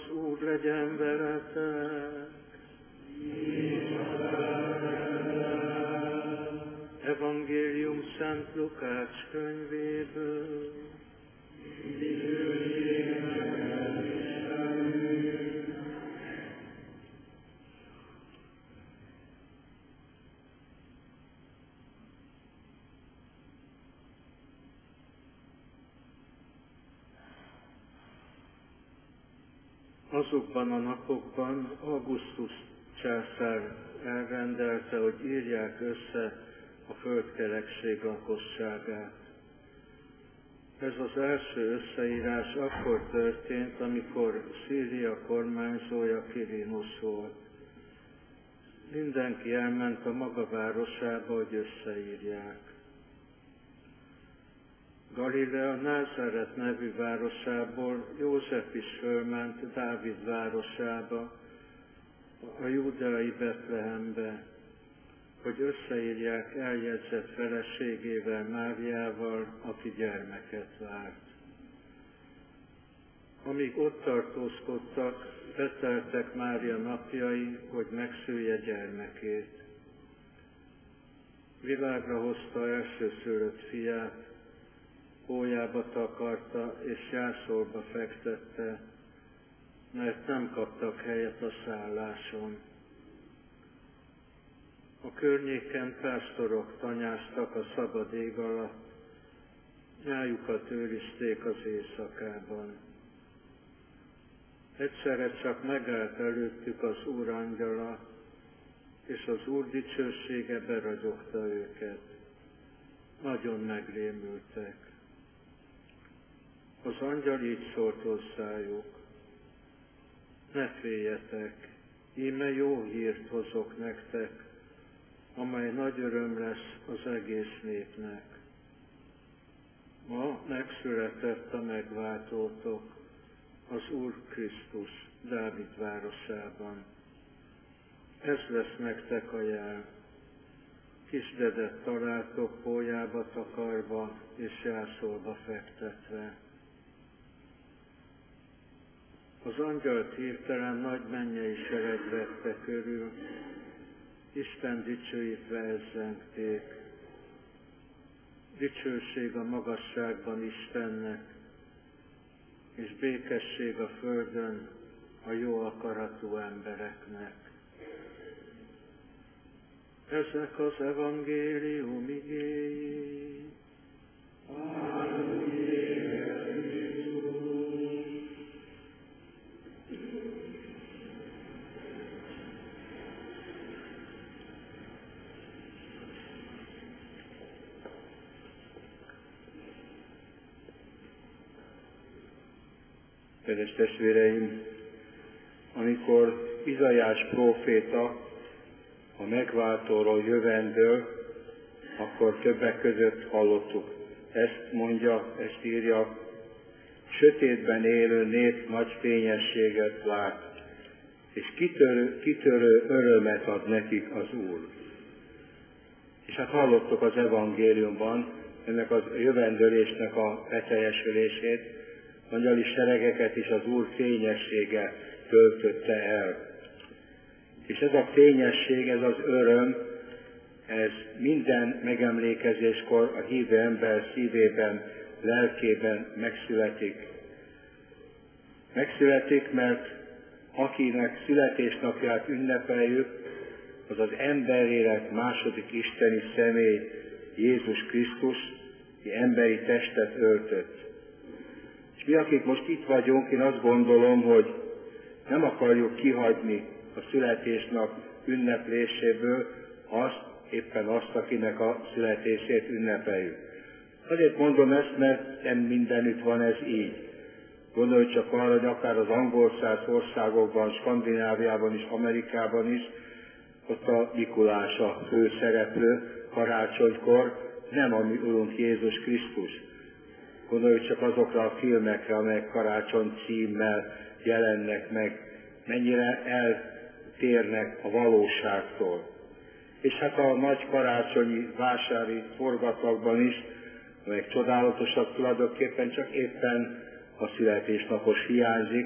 Úr legyen veletek. Evangélium Szent Lukács könyvéből. Azokban a napokban Augustus császár elrendelte, hogy írják össze a földkerekség lakosságát. Ez az első összeírás akkor történt, amikor Szíria kormányzója Quirinus volt. Mindenki elment a maga városába, hogy összeírják. Galilea Názáret nevű városából József is fölment Dávid városába, a júdeai Betlehembe, hogy összeírják eljegyzett feleségével, Máriával, aki gyermeket várt. Amíg ott tartózkodtak, beteltek Mária napjai, hogy megszülje gyermekét. Világra hozta elsőszülött fiát, pólyába takarta és jászolba fektette, mert nem kaptak helyet a szálláson. A környéken pásztorok tanyáztak a szabad ég alatt, nyájukat őrizték az éjszakában. Egyszerre csak megállt előttük az Úr angyala, és az Úr dicsősége beragyogta őket. Nagyon megrémültek. Az angyal így szólt hozzájuk: ne féljetek, íme jó hírt hozok nektek, amely nagy öröm lesz az egész népnek. Ma megszületett a megváltótok, az Úr Krisztus Dávid városában. Ez lesz nektek a jel. Kisdedet találtok pólyába takarva és jászolba fektetve. Az angyalt hirtelen nagy mennyei sereg vette körül, Isten dicsőítve ezzengték. Dicsőség a magasságban Istennek, és békesség a földön a jó akaratú embereknek. Ezek az evangélium igéi. Kedves testvéreim, amikor Izaiás próféta a megváltóról jövendől, akkor többek között hallottuk. Ezt mondja, ezt írja: sötétben élő nép nagy fényességet lát, és kitörő örömet ad nekik az Úr. És hát hallottuk az evangéliumban ennek a jövendőlésnek a beteljesülését, angyali seregeket is az Úr fényessége töltötte el. És ez a fényesség, ez az öröm, ez minden megemlékezéskor a hívő ember szívében, lelkében megszületik. Megszületik, mert akinek születésnapját ünnepeljük, az az emberélet második isteni személy, Jézus Krisztus, aki emberi testet öltött. És mi, akik most itt vagyunk, én azt gondolom, hogy nem akarjuk kihagyni a születésnap ünnepléséből éppen azt, akinek a születését ünnepeljük. Azért mondom ezt, mert nem mindenütt van ez így. Gondolj csak arra, hogy akár az angolszász országokban, Skandináviában és Amerikában is, ott a Mikulás a főszereplő karácsonykor, nem a mi Urunk Jézus Krisztus. Gondolj csak azokra a filmekre, amelyek karácsony címmel jelennek meg, mennyire eltérnek a valóságtól. És hát a nagy karácsonyi vásári forgatagban is, amelyek csodálatosak tulajdonképpen, csak éppen a születésnapos hiányzik,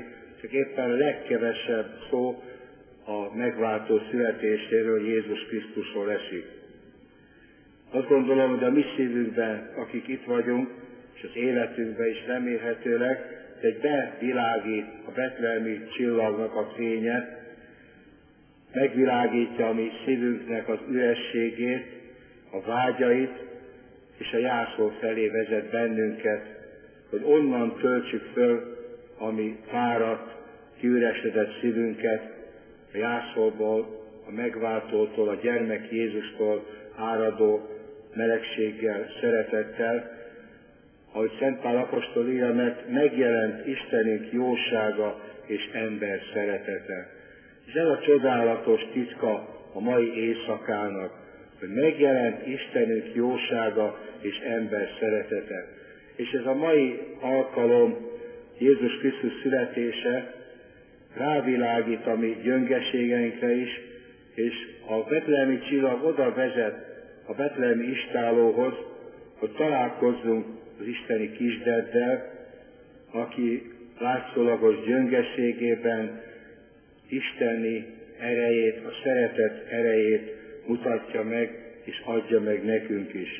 csak éppen a legkevesebb szó a megváltó születéséről, Jézus Krisztusról esik. Azt gondolom, hogy a mi szívünkben, akik itt vagyunk, és az életünkben is remélhetőleg, egy bevilágít a betlehemi csillagnak a fénye, megvilágítja a mi szívünknek az ürességét, a vágyait, és a jászol felé vezet bennünket, hogy onnan töltsük föl a mi fáradt, kiüresedett szívünket, a jászolból, a megváltótól, a gyermek Jézustól áradó melegséggel, szeretettel, ahogy Szent Pál apostol írja, mert megjelent Istenünk jósága és ember szeretete. És ez a csodálatos titka a mai éjszakának, hogy megjelent Istenünk jósága és ember szeretete. És ez a mai alkalom, Jézus Krisztus születése rávilágít a mi gyöngeségeinkre is, és a betlehemi csillag oda vezet a betlehemi istállóhoz, hogy találkozzunk az isteni kisdeddel, aki látszólagos gyöngeségében isteni erejét, a szeretet erejét mutatja meg, és adja meg nekünk is.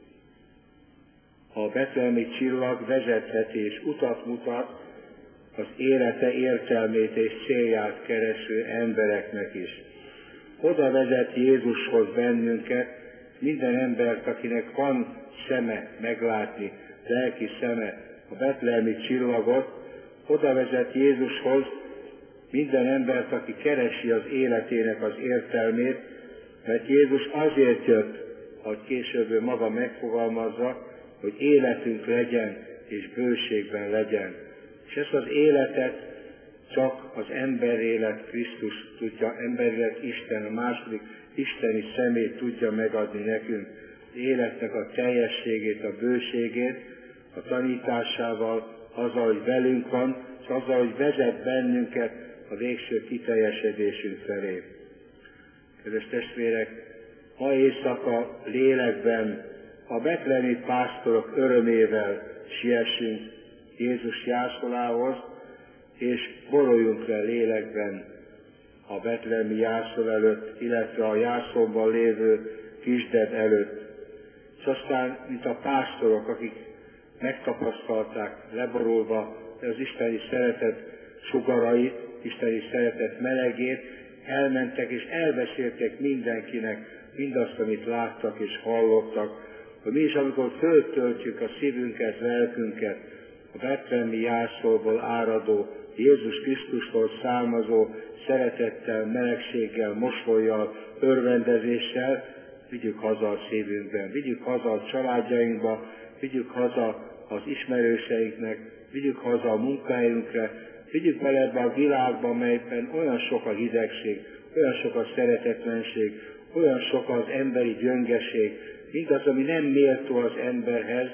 A betlehemi csillag vezethet és utat mutat az élete értelmét és célját kereső embereknek is. Oda vezet Jézushoz bennünket, minden embert, akinek van szeme meglátni, lelki szeme, a betlehemi csillagot, oda vezet Jézushoz minden embert, aki keresi az életének az értelmét, mert Jézus azért jött, ahogy később ő maga megfogalmazza, hogy életünk legyen és bőségben legyen. És ezt az életet csak az emberélet Krisztus tudja, emberélet Isten, a második isteni személy tudja megadni nekünk. Az életnek a teljességét, a bőségét, a tanításával, azzal, hogy velünk van, és azzal, hogy vezet bennünket a végső kiteljesedésünk felé. Kedves testvérek, ma éjszaka lélekben a betlehemi pásztorok örömével siessünk Jézus jászolához, és boruljunk le lélekben a betlehemi jászol előtt, illetve a jászolban lévő kisded előtt. És aztán, mint a pásztorok, akik megtapasztalták leborulva az isteni szeretet sugarait, isteni szeretet melegét, elmentek és elbeszéltek mindenkinek mindazt, amit láttak és hallottak, hogy mi is, amikor föltöltjük a szívünket, lelkünket, a betlehemi jászolból áradó, Jézus Krisztustól származó szeretettel, melegséggel, mosollyal, örvendezéssel, vigyük haza a szívünkben, vigyük haza a családjainkba, vigyük haza az ismerőseinknek, vigyük haza a munkahelyünkre, vigyük bele ebbe a világba, melyben olyan sok a hidegség, olyan sok a szeretetlenség, olyan sok az emberi gyöngeség, mindaz, ami nem méltó az emberhez.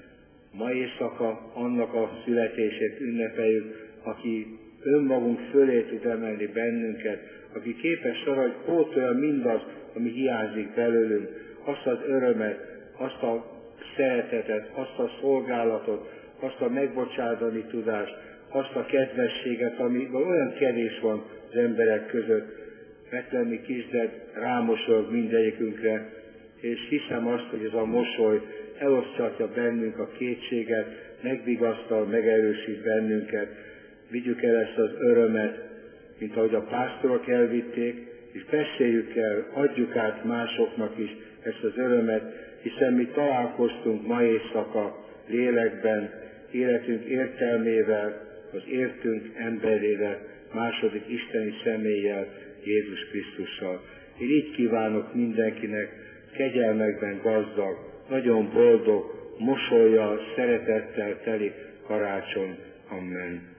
Ma éjszaka annak a születését ünnepeljük, aki önmagunk fölé tud emelni bennünket, aki képes arra, hogy pótolja mindaz, ami hiányzik belőlünk, azt az örömet, azt a szeretetet, azt a szolgálatot, azt a megbocsátani tudást, azt a kedvességet, ami olyan kevés van az emberek között. Betlehemi kisded rámosolyog mindegyikünkre, és hiszem azt, hogy ez a mosoly eloszthatja bennünk a kétséget, megvigasztal, megerősít bennünket. Vigyük el ezt az örömet, mint ahogy a pásztorok elvitték, és beszéljük el, adjuk át másoknak is ezt az örömet, hiszen mi találkoztunk ma éjszaka lélekben, életünk értelmével, az értünk emberével, második isteni személlyel, Jézus Krisztussal. Én így kívánok mindenkinek kegyelmekben gazdag, nagyon boldog, mosollyal, szeretettel teli karácsony. Amen.